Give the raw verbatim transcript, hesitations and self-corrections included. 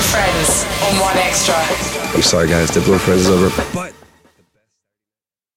Friends on One Extra. I'm sorry, guys. Diplo Friends is over. But